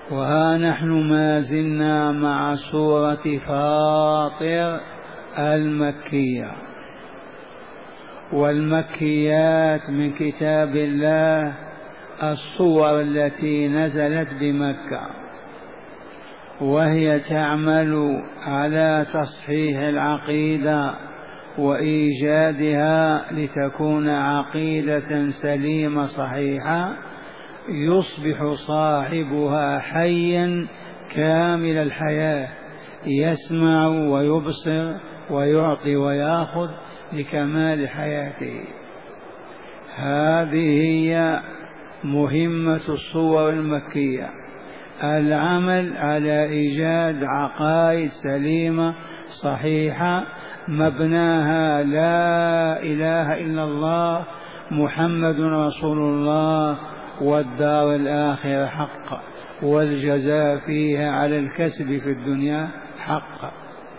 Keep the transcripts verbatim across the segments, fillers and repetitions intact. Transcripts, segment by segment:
وها نحن ما زلنا مع سورة فاطر المكية، والمكيات من كتاب الله الصور التي نزلت بمكة، وهي تعمل على تصحيح العقيدة وإيجادها لتكون عقيدة سليمة صحيحة يصبح صاحبها حيا كامل الحياة، يسمع ويبصر ويعطي ويأخذ لكمال حياته. هذه هي مهمة الصور المكية، العمل على إيجاد عقائد سليمة صحيحة مبناها لا إله إلا الله محمد رسول الله والدار الآخرة حق، والجزاء فيها على الكسب في الدنيا حق.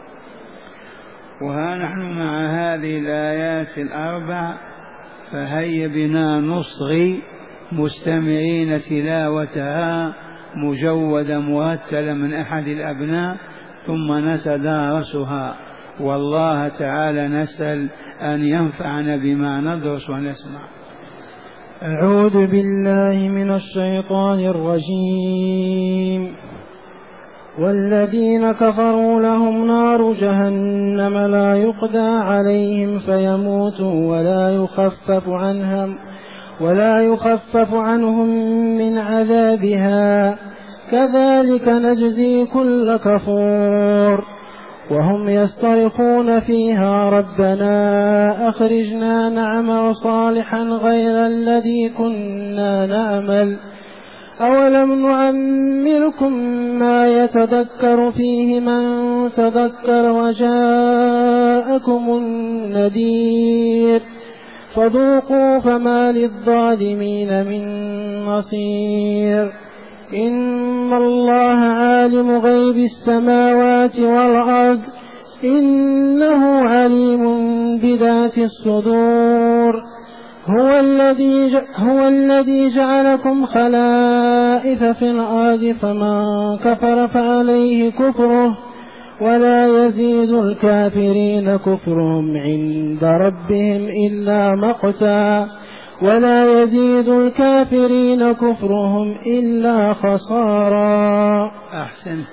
وها نحن مع هذه الآيات الأربع، فهيا بنا نصغي مستمعين تلاوتها مجودة مرتلة من أحد الأبناء، ثم نتدارسها، والله تعالى نسأل أن ينفعنا بما ندرس ونسمع. أعوذ بالله من الشيطان الرجيم. والذين كفروا لهم نار جهنم لا يقضى عليهم فيموتوا ولا يخفف عنهم ولا يخفف عنهم من عذابها كذلك نجزي كل كفور. وهم يصطرخون فيها ربنا أخرجنا نعمل صالحا غير الذي كنا نعمل أولم نعمركم ما يتذكر فيه من تذكر وجاءكم النذير فذوقوا فما للظالمين من نصير. إن الله عالم غيب السماوات والأرض إنه عليم بذات الصدور. هو الذي هو الذي جعلكم خلائف في الأرض فمن كفر فعليه كفره ولا يزيد الكافرين كفرهم عند ربهم إلا مقتا ولا يزيد الكافرين كفرهم إلا خسارا. أحسنت.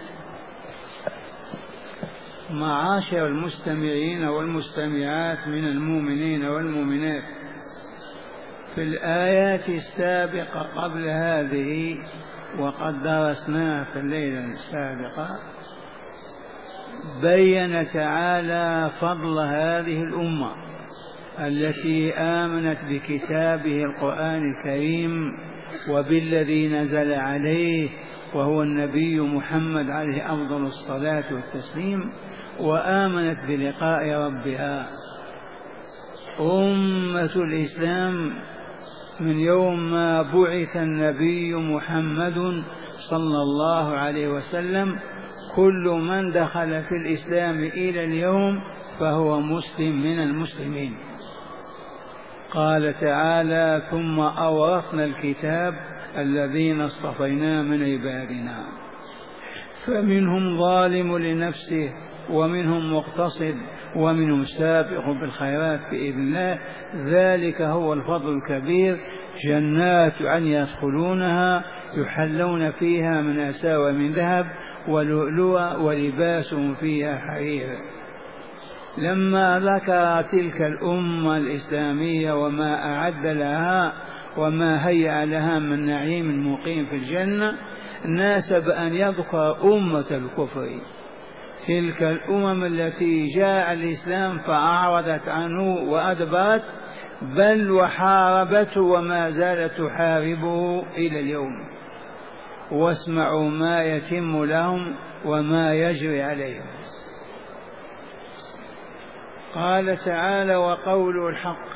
معاشر المستمعين والمستمعات من المؤمنين والمؤمنات، في الآيات السابقة قبل هذه وقد درسناها في الليلة السابقة بين تعالى فضل هذه الأمة التي آمنت بكتابه القرآن الكريم وبالذي نزل عليه وهو النبي محمد عليه أفضل الصلاة والتسليم، وآمنت بلقاء ربها. أمة الإسلام من يوم ما بعث النبي محمد صلى الله عليه وسلم كل من دخل في الإسلام إلى اليوم فهو مسلم من المسلمين. قال تعالى ثم أورثنا الكتاب الذين اصطفينا من عبادنا فمنهم ظالم لنفسه ومنهم مقتصد ومنهم سابق بالخيرات بإذن الله، ذلك هو الفضل الكبير. جنات عن يدخلونها يحلون فيها من أساور من ذهب ولؤلؤا ولباسهم فيها حرير. لما ذكر تلك الأمة الإسلامية وما أعد لها وما هيأ لها من نعيم مقيم في الجنة، ناسب أن يذكر أمة الكفر، تلك الأمم التي جاء الإسلام فأعرضت عنه وأدبرت، بل وحاربته وما زالت تحاربه إلى اليوم. واسمعوا ما يتم لهم وما يجري عليهم. قال تعالى وقوله الحق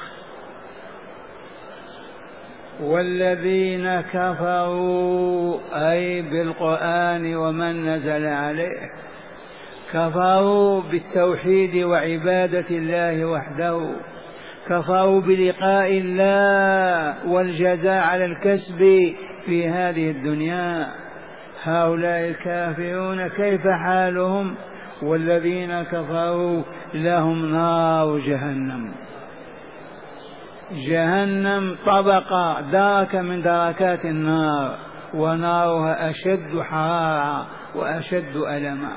والذين كفروا أي بالقرآن ومن نزل عليه كفروا بالتوحيد وعبادة الله وحده، كفروا بلقاء الله والجزاء على الكسب في هذه الدنيا. هؤلاء الكافرون كيف حالهم؟ والذين كفروا لهم نار جهنم. جهنم طبقة دركة من دركات النار، ونارها أشد حرارة وأشد ألما.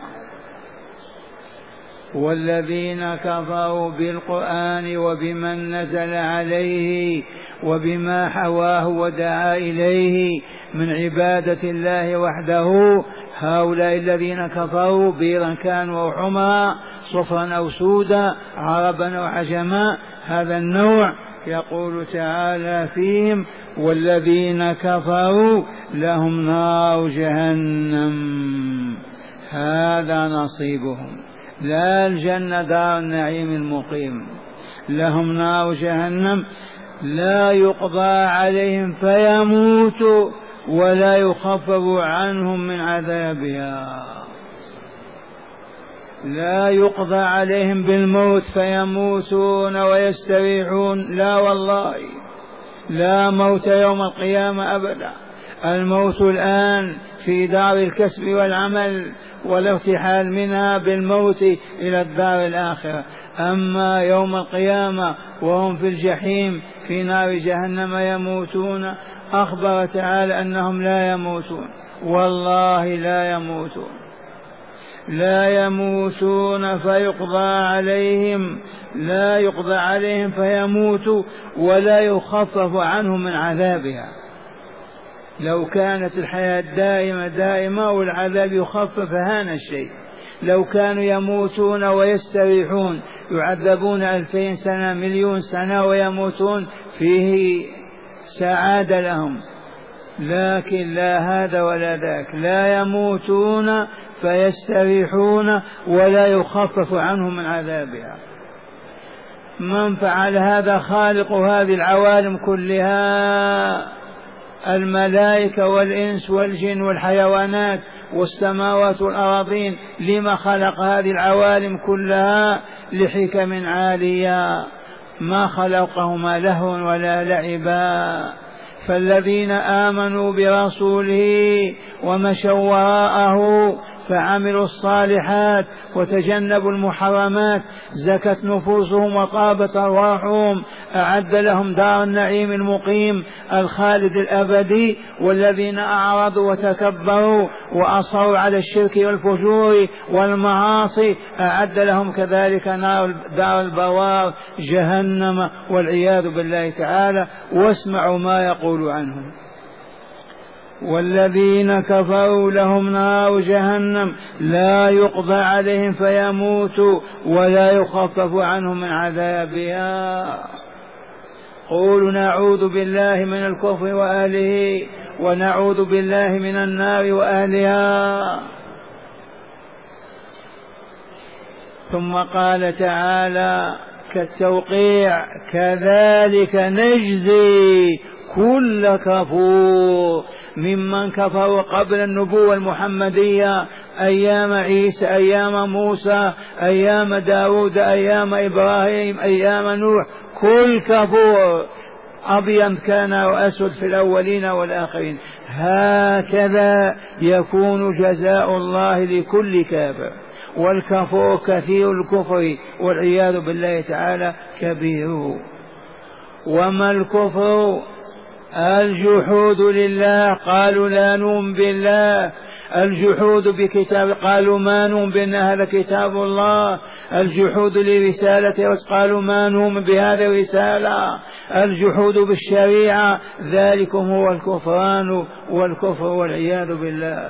والذين كفروا بالقرآن وبمن نزل عليه وبما حواه ودعا إليه من عبادة الله وحده، هؤلاء الذين كفروا بيرا كانوا أو حمرا، صفرا أو سودا، عربا أو عجما، هذا النوع يقول تعالى فيهم: والذين كفروا لهم نار جهنم هذا نصيبهم، لا الجنة دار النعيم المقيم، لهم نار جهنم لا يقضى عليهم فيموتوا ولا يخفف عنهم من عذابها. لا يقضى عليهم بالموت فيموتون ويستريحون، لا والله، لا موت يوم القيامة أبدا. الموت الآن في دار الكسب والعمل والارتحال منها بالموت إلى الدار الآخرة، أما يوم القيامة وهم في الجحيم في نار جهنم يموتون. أخبر تعالى أنهم لا يموتون، والله لا يموتون، لا يموتون فيقضى عليهم، لا يقضى عليهم فيموتوا ولا يخفف عنهم من عذابها. لو كانت الحياة دائمة دائمة والعذاب يخفف هان الشيء. لو كانوا يموتون ويستريحون يعذبون ألفين سنة مليون سنة ويموتون فيه سعادة لهم، لكن لا هذا ولا ذاك، لا يموتون فيستريحون ولا يخفف عنهم من عذابها. من فعل هذا خالق هذه العوالم كلها، الملائكة والإنس والجن والحيوانات والسماوات والأراضين. لما خلق هذه العوالم كلها؟ لحكم عالية، ما خلقهما لهوا ولا لعبا. فالذين آمنوا برسوله ومشوا وراءه فعملوا الصالحات وتجنبوا المحرمات زكت نفوسهم وطابت أرواحهم، أعد لهم دار النعيم المقيم الخالد الأبدي. والذين أعرضوا وتكبروا وأصروا على الشرك والفجور والمعاصي أعد لهم كذلك نار دار البوار جهنم والعياذ بالله تعالى. واسمعوا ما يقول عنهم: والذين كفروا لهم نار جهنم لا يقضى عليهم فيموتوا ولا يخفف عنهم من عذابها. قولوا نعوذ بالله من الكفر وأهله ونعوذ بالله من النار وأهلها. ثم قال تعالى كالتوقيع: كذلك نجزي كل كفور ممن كفروا قبل النبوة المحمدية، أيام عيسى، أيام موسى، أيام داود، أيام إبراهيم، أيام نوح. كل كفور أبيض كان وأسود في الأولين والآخرين. هكذا يكون جزاء الله لكل كافر، والكفور كثير الكفر والعياذ بالله تعالى كبيره. وما الكفر؟ الجحود لله، قالوا لا نؤمن بالله. الجحود بكتاب، قالوا ما نؤمن بأن هذا كتاب الله. الجحود لرسالته، قالوا ما نؤمن بهذه الرسالة. الجحود بالشريعة، ذلكم هو الكفران والكفر والعياذ بالله.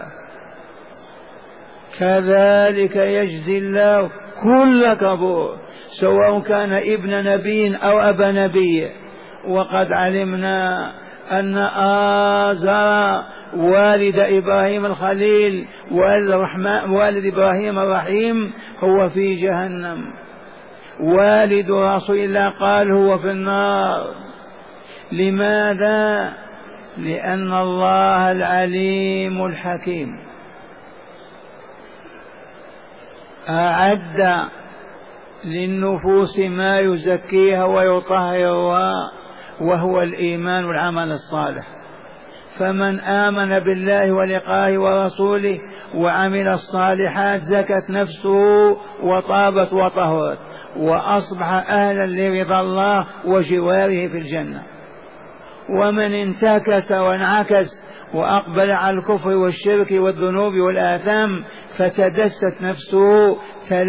كذلك يجزي الله كل كفور، سواء كان ابن نبي أو أبا نبي. وقد علمنا أن آزر والد إبراهيم الخليل والد, والد إبراهيم الرحيم هو في جهنم. والد رسول الله قال هو في النار. لماذا؟ لأن الله العليم الحكيم أعد للنفوس ما يزكيها ويطهرها، وهو الإيمان والعمل الصالح. فمن آمن بالله ولقائه ورسوله وعمل الصالحات زكت نفسه وطابت وطهرت وأصبح أهلا لرضا الله وجواره في الجنة. ومن انتكس وانعكس وأقبل على الكفر والشرك والذنوب والآثام فتدست نفسه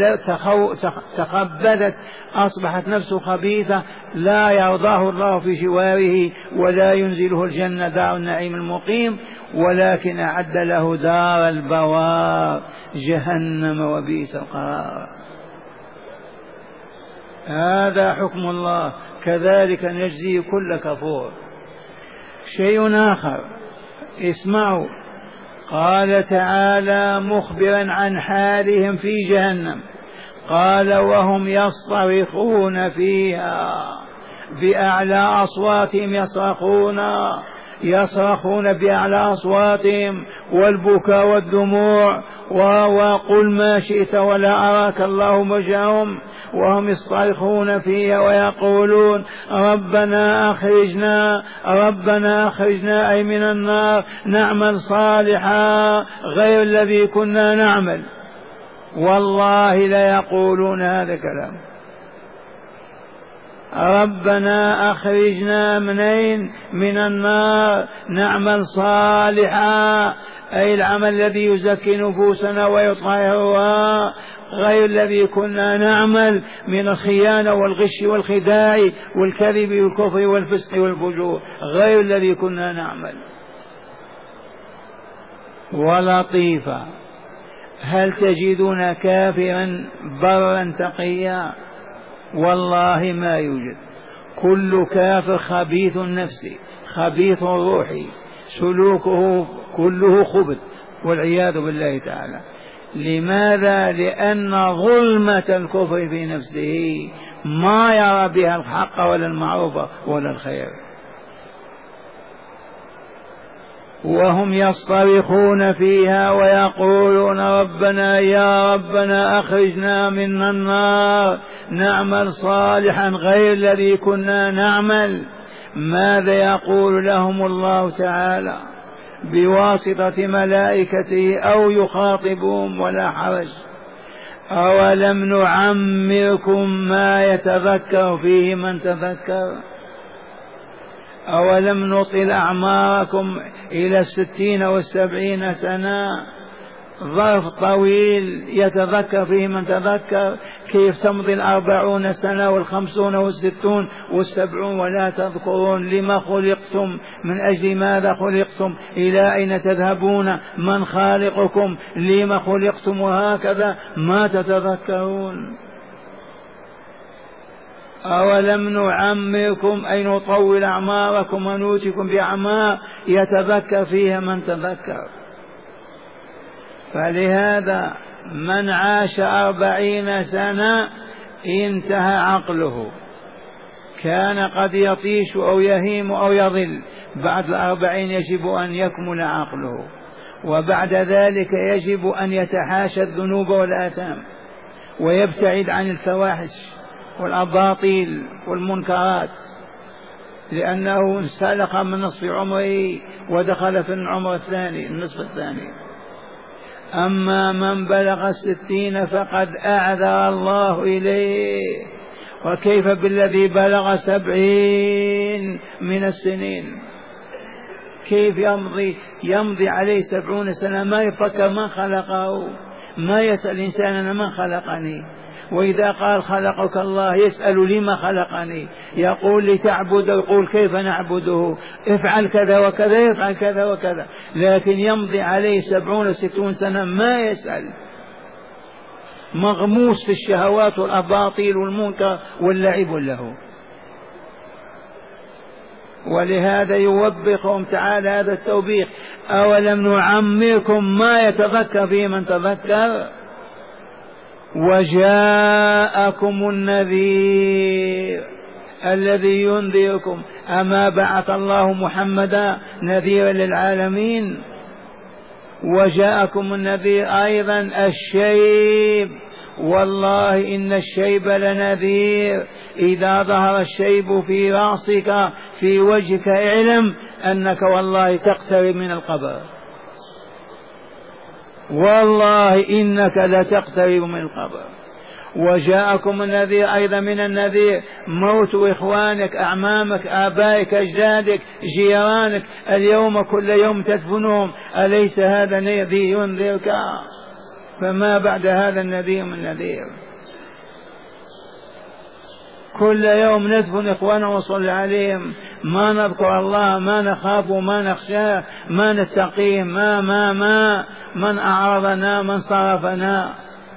تخبثت أصبحت نفسه خبيثة لا يرضاه الله في جواره ولا ينزله الجنة دار النعيم المقيم، ولكن أعد له دار البوار جهنم وبئس القرار. هذا حكم الله، كذلك نجزي كل كفور. شيء آخر اسمعوا، قال تعالى مخبرا عن حالهم في جهنم، قال وهم يصطرخون فيها بأعلى أصواتهم يصرخون يصرخون بأعلى أصواتهم والبكاء والدموع وقل ما شئت ولا أراك الله وجههم، وهم يصطرخون فيها ويقولون ربنا أخرجنا ربنا أخرجنا أي من النار نعمل صالحا غير الذي كنا نعمل. والله لا يقولون هذا الكلام، ربنا أخرجنا منين من النار نعمل صالحا أي العمل الذي يزكي نفوسنا ويطهرها غير الذي كنا نعمل من الخيانة والغش والخداع والكذب والكفر والفسق والفجور غير الذي كنا نعمل. ولطيفة، هل تجدون كافرا برا تقيا؟ والله ما يوجد. كل كافر خبيث النفس خبيث روحي سلوكه كله خبث والعياذ بالله تعالى. لماذا؟ لأن ظلمة الكفر في نفسه ما يرى بها الحق ولا المعروف ولا الخير. وهم يصطرخون فيها ويقولون ربنا يا ربنا أخرجنا من النار نعمل صالحا غير الذي كنا نعمل. ماذا يقول لهم الله تعالى بواسطة ملائكته أو يخاطبهم؟ ولا حرج. أولم نعمركم ما يتذكر فيه من تذكر؟ أولم نطل أعماركم إلى الستين والسبعين سنة؟ ظرف طويل يتذكر فيه من تذكر. كيف تمضي الأربعون سنة والخمسون والستون والسبعون ولا تذكرون؟ لما خلقتم؟ من أجل ماذا خلقتم؟ إلى أين تذهبون؟ من خالقكم؟ لما خلقتم؟ وهكذا ما تتذكرون. أولم نعمركم أي نطول أعماركم ونوتكم بأعمار يتذكر فيها من تذكر. فلهذا من عاش أربعين سنة انتهى عقله، كان قد يطيش أو يهيم أو يضل، بعد الأربعين يجب أن يكمل عقله، وبعد ذلك يجب أن يتحاشى الذنوب والآثام ويبتعد عن الفواحش والأباطيل والمنكرات، لأنه انسلخ من نصف عمره ودخل في العمر الثاني النصف الثاني. أما من بلغ الستين فقد أعذر الله إليه، وكيف بالذي بلغ سبعين من السنين؟ كيف يمضي يمضي عليه سبعون سنة ما يفكر من خلقه؟ ما يسأل الإنسان أنا من خلقني؟ وإذا قال خلقك الله يسأل لما خلقني؟ يقول لتعبده، يقول كيف نعبده؟ افعل كذا وكذا، يفعل كذا وكذا، لكن يمضي عليه سبعون ستون سنة ما يسأل، مغموس في الشهوات والأباطيل والمنكر واللعب له. ولهذا يوبخهم تعالى هذا التوبيخ: أولم نعمركم ما يتذكر فيه من تذكر وجاءكم النذير الذي ينذركم. أما بعث الله محمدا نذيرا للعالمين؟ وجاءكم النذير أيضا الشيب والله إن الشيب لنذير، إذا ظهر الشيب في رأسك في وجهك اعلم أنك والله تقترب من القبر، والله إنك لتقترب من القبر. وجاءكم النذير أيضا من النذير موت إخوانك أعمامك آبائك أجدادك جيرانك، اليوم كل يوم تدفنهم، أليس هذا الذي ينذرك؟ فما بعد هذا النذير من نذير. كل يوم ندفن إخواننا ونصلي عليهم، ما نذكر الله، ما نخاف ما نخشاه، ما نتقيه، ما ما ما من أعرضنا من صرفنا.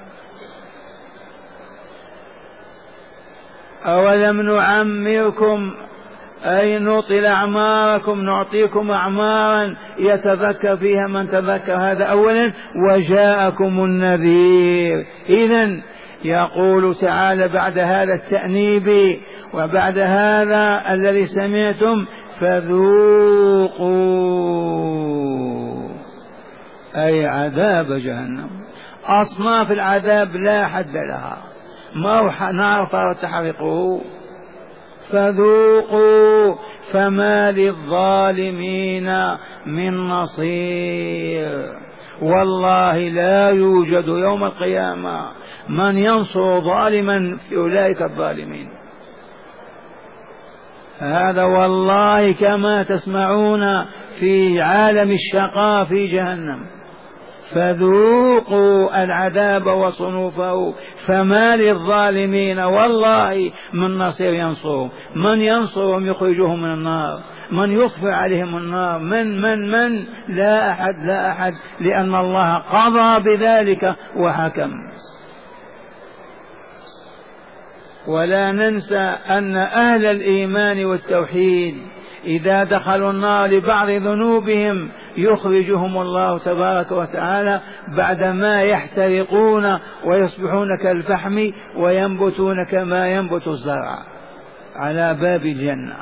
أولم نعمركم أي نطل أعماركم، نعطيكم أعمارا يتذكر فيها من تذكر، هذا أولا. وجاءكم النذير. إذن يقول تعالى بعد هذا التأنيب وبعد هذا الذي سمعتم فذوقوا أي عذاب جهنم. أصناف العذاب لا حد لها، ما نار تحرقه. فذوقوا فما للظالمين من نصير. والله لا يوجد يوم القيامة من ينصر ظالما في أولئك الظالمين. هذا والله كما تسمعون في عالم الشقاء في جهنم. فذوقوا العذاب وصنوفه فما للظالمين والله من نصير ينصرهم. من ينصرهم يخرجهم من النار؟ من يطفئ عليهم النار؟ من من من لا أحد لا أحد، لأن الله قضى بذلك وحكم. ولا ننسى أن أهل الإيمان والتوحيد إذا دخلوا النار لبعض ذنوبهم يخرجهم الله تبارك وتعالى بعدما يحترقون ويصبحون كالفحم وينبتون كما ينبت الزرع على باب الجنة.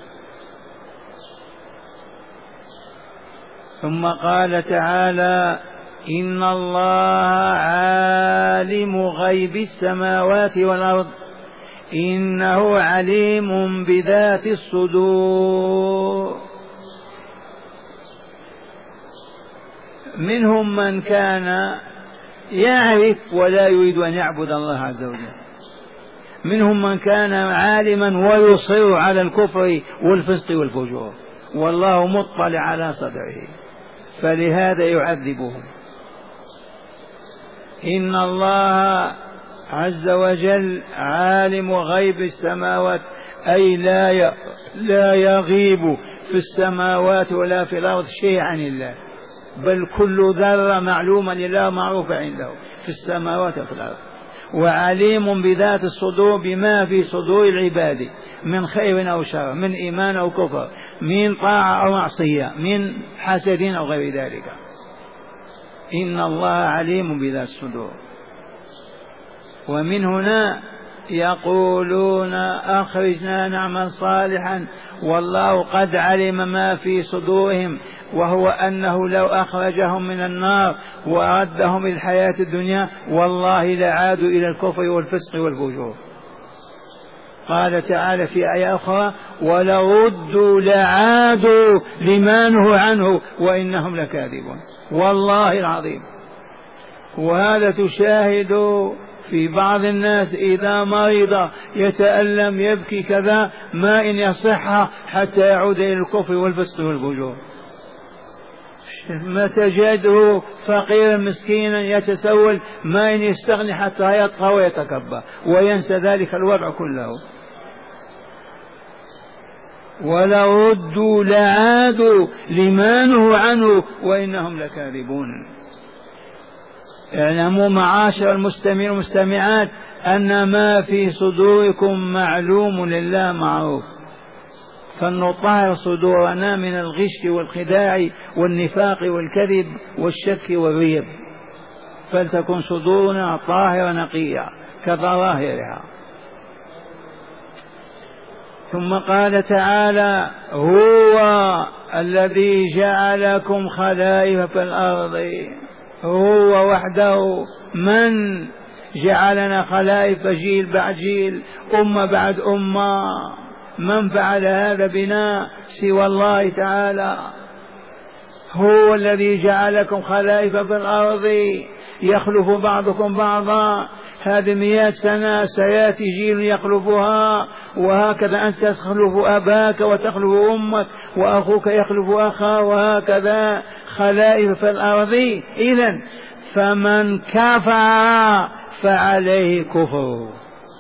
ثم قال تعالى إن الله عالم غيب السماوات والأرض إنه عليم بذات الصدور. منهم من كان يعرف ولا يريد أن يعبد الله عز وجل، منهم من كان عالما ويصر على الكفر والفسق والفجور، والله مطلع على صدره فلهذا يعذبهم. إن الله عز وجل عالم غيب السماوات أي لا لا يغيب في السماوات ولا في الأرض شيء عن الله، بل كل ذرة معلومة لله معروفة عنده في السماوات وفي الأرض. وعليم بذات الصدور بما في صدور العباد من خير أو شر، من إيمان أو كفر، من طاعة أو معصية، من حسد أو غير ذلك. إن الله عليم بذات الصدور. ومن هنا يقولون أخرجنا نعمل صالحا، والله قد علم ما في صدورهم، وهو أنه لو أخرجهم من النار وأردهم إلى الحياة الدنيا والله لعادوا إلى الكفر والفسق والفجور. قال تعالى في آية أخرى ولو ردوا لعادوا لما نهوا عنه وإنهم لكاذبون. والله العظيم. وهذا تشاهد في بعض الناس إذا مرض يتألم يبكي كذا ما إن يصح حتى يعود إلى الكفر والفسق والفجور. ما تجده فقيرا مسكينا يتسول ما إن يستغني حتى يطغى ويتكبر وينسى ذلك الوضع كله. ولو ردوا لعادوا لما نهوا عنه وإنهم لكاذبون. اعلموا معاشر المستمعين والمستمعات أن ما في صدوركم معلوم لله معروف، فلنطهر صدورنا من الغش والخداع والنفاق والكذب والشك والريب، فلتكن صدورنا طاهرة نقية كظواهرها. ثم قال تعالى هو الذي جعلكم خلائف في الأرض، هو وحده من جعلنا خلائف جيل بعد جيل، أمة بعد أمة. من فعل هذا بنا سوى الله تعالى؟ هو الذي جعلكم خلائف في الأرض يخلف بعضكم بعضا. هذه مئات سنة سيأتي جيل يخلفها، وهكذا أنت تخلف أباك وتخلف أمك وأخوك يخلف أخاه، وهكذا خلائف في الأرض. إذن فمن كفر فعليه كفر،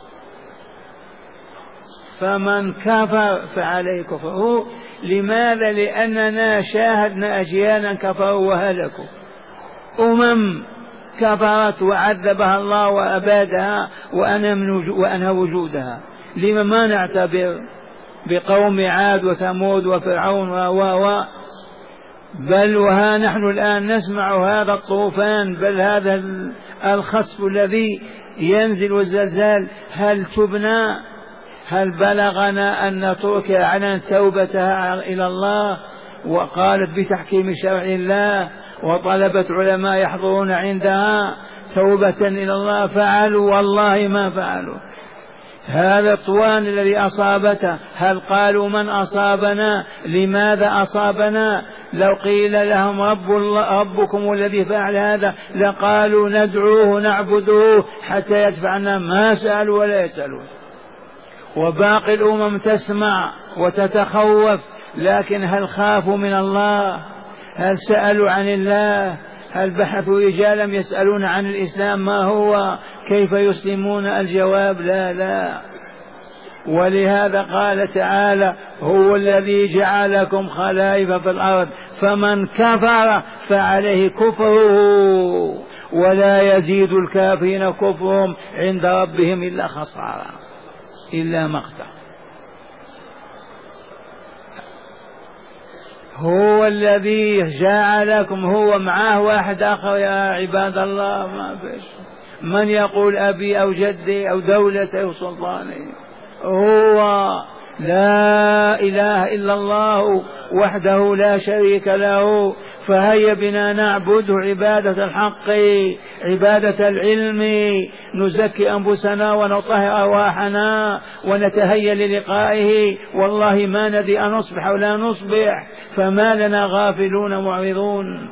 فمن كفر فعليه كفره. لماذا؟ لأننا شاهدنا أجيالا كفروا وهلكوا، أمم كفرت وعذبها الله وأبادها وأنهى وجودها. لما ما نعتبر بقوم عاد وثمود وفرعون و و بل وها نحن الآن نسمع هذا الطوفان، بل هذا الخسف الذي ينزل والزلزال. هل تبنى؟ هل بلغنا أن تركيا أعلنت توبتها إلى الله وقالت بتحكيم شرع الله، وطلبت علماء يحضرون عندها توبة إلى الله؟ فعلوا؟ والله ما فعلوا. هذا الطوفان الذي أصابته هل قالوا من أصابنا؟ لماذا أصابنا؟ لو قيل لهم رب الله ربكم الذي فعل هذا لقالوا ندعوه نعبده حتى يدفعنا، ما سألوا ولا يسألون. وباقي الأمم تسمع وتتخوف، لكن هل خافوا من الله؟ هل سألوا عن الله؟ هل بحثوا رجالا يسألون عن الإسلام ما هو، كيف يسلمون؟ الجواب لا لا. ولهذا قال تعالى هو الذي جعلكم خلائف في الأرض فمن كفر فعليه كفره ولا يزيد الكافرين كفرهم عند ربهم إلا خسارة، إلا مقتا. هو الذي جعلكم، هو معاه واحد آخر يا عباد الله، ما فيش من يقول أبي أو جدي أو دولتي أو سلطاني. هو لا إله إلا الله وحده لا شريك له. فهيا بنا نعبده عبادة الحق، عبادة العلم، نزكي أنفسنا ونطهر أرواحنا ونتهيأ للقائه. والله ما ندري أن نصبح ولا نصبح، فما لنا غافلون معرضون.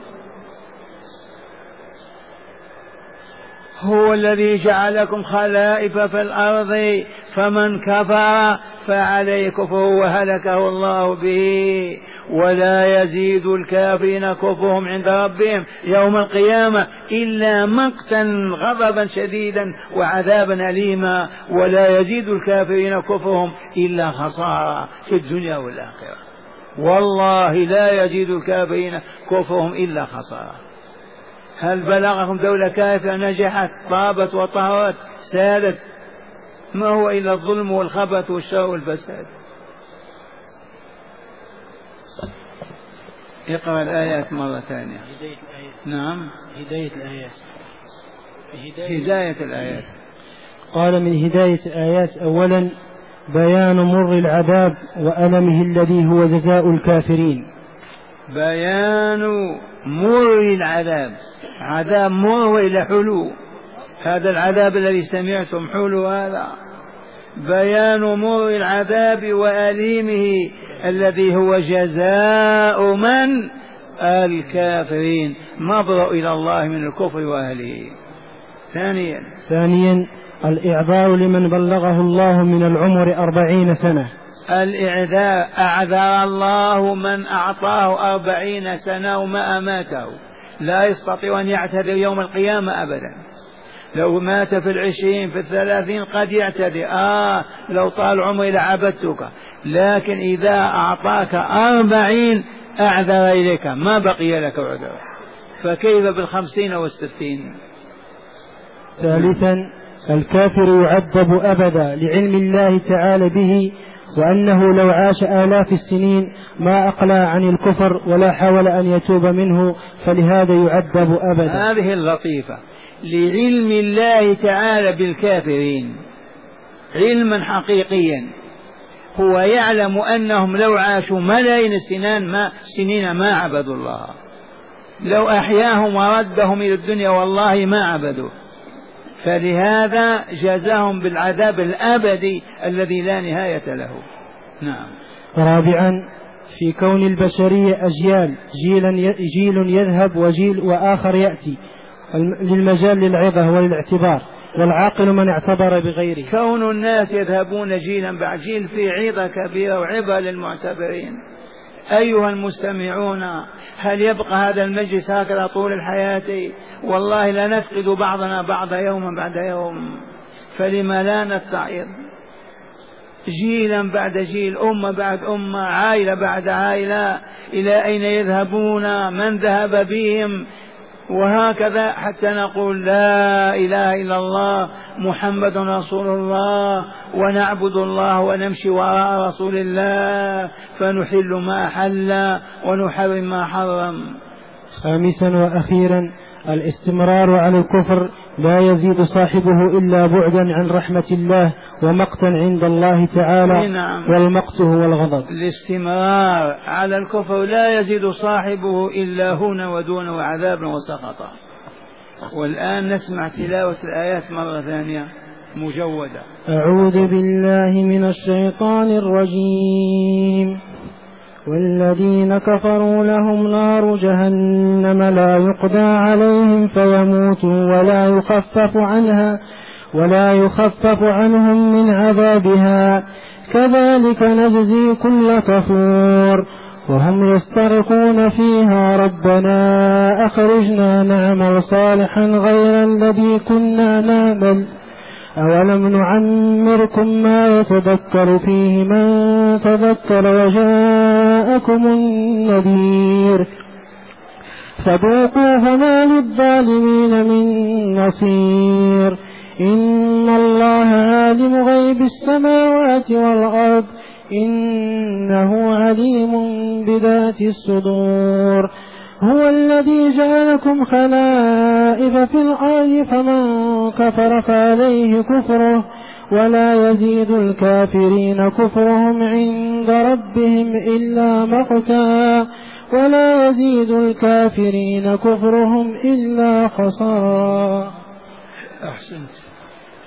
هو الذي جعلكم خلائف في الأرض فمن كفر فعليه كفره وهلكه الله به ولا يزيد الكافرين كفرهم عند ربهم يوم القيامة إلا مقتا غضبا شديدا وعذابا أليما، ولا يزيد الكافرين كفرهم إلا خسارة في الدنيا والآخرة. والله لا يزيد الكافرين كفرهم إلا خسارة. هل بلغهم دولة كافرة نجحت طابت وطهرت سادت؟ ما هو إلا الظلم والخبث والشر والفساد. اقرأ الآيات مرة ثانية. هداية الآيات. نعم هداية الآيات. هداية, هداية الآيات. قال من هداية الآيات أولا بيان مر العذاب وألمه الذي هو جزاء الكافرين. بيان مر العذاب، عذاب مر إلى حلو، هذا العذاب الذي سمعتم حلو هذا. بيان مر العذاب وأليمه الذي هو جزاء من؟ الكافرين، مبرأ إلى الله من الكفر وأهله. ثانيا ثانيا الإعذار لمن بلغه الله من العمر أربعين سنة. الإعذار، أعذر الله من أعطاه أربعين سنة وما أماته، لا يستطيع أن يعتذر يوم القيامة أبدا. لو مات في العشرين في الثلاثين قد يعتذر، آه لو طال عمري لعبدتك، لكن إذا أعطاك أربعين أعذر إليك ما بقي لك عذر، فكيف بالخمسين والستين؟ ثالثا الكافر يعذب أبدا لعلم الله تعالى به، وأنه لو عاش آلاف السنين ما أقلع عن الكفر ولا حاول أن يتوب منه، فلهذا يعذب أبدا. هذه اللطيفة، لعلم الله تعالى بالكافرين علما حقيقيا. هو يعلم أنهم لو عاشوا ملايين السنين ما, سنين ما عبدوا الله، لو أحياهم وردهم إلى الدنيا والله ما عبدوا. فلهذا جزاهم بالعذاب الأبدي الذي لا نهاية له. نعم. رابعا في كون البشرية أجيال، جيل, جيل يذهب وجيل وآخر يأتي، للمجال للعظة وللاعتبار، والعاقل من اعتبر بغيره. كون الناس يذهبون جيلا بعد جيل في عظة كبيرة وعظة للمعتبرين. أيها المستمعون، هل يبقى هذا المجلس هكذا طول الحياة؟ والله لا نفقد بعضنا بعض يوما بعد يوم، فلما لا نتعظ؟ جيلا بعد جيل، أمة بعد أمة، عائلة بعد عائلة، إلى أين يذهبون؟ من ذهب بهم؟ وهكذا حتى نقول لا إله إلا الله محمد رسول الله، ونعبد الله ونمشي وراء رسول الله، فنحل ما حل ونحرم ما حرم. خامسا وأخيرا الاستمرار على الكفر لا يزيد صاحبه إلا بعدا عن رحمة الله ومقتا عند الله تعالى. نعم. والمقت هو الغضب. الاستمرار على الكفر لا يزيد صاحبه إلا هنا ودون وعذابا وسخطا. والآن نسمع تلاوة الآيات مرة ثانية مجودة. أعوذ بالله من الشيطان الرجيم. والذين كفروا لهم نار جهنم لا يقضى عليهم فيموتوا ولا يخفف عنها ولا يخفف عنهم من عذابها كذلك نجزي كل كفور. وهم يسترخون فيها ربنا أخرجنا نعمل صالحا غير الذي كنا نعمل أولم نعمركم ما يتذكر فيه من تذكر وجاءكم النذير فذوقوا فما للظالمين من نصير. إن الله عالم غيب السماوات والأرض إنه عليم بذات الصدور. هو الذي جعلكم خلائف في الأرض فمن كفر فعليه كفره ولا يزيد الكافرين كفرهم عند ربهم إلا مقتا ولا يزيد الكافرين كفرهم إلا خسارا. أحسنت.